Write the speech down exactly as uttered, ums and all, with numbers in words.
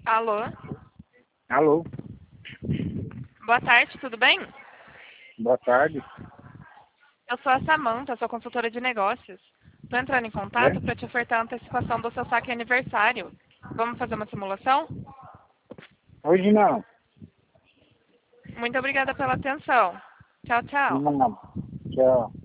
Alô? Alô, Boa tarde, tudo bem? boa tarde. Eu sou a Samanta, sou consultora de negócios. Estou entrando em É? contato para te ofertar a antecipação do seu saque aniversário. Vamos fazer uma simulação? Hoje não. Muito obrigada pela atenção. Tchau, tchau. Não. Tchau.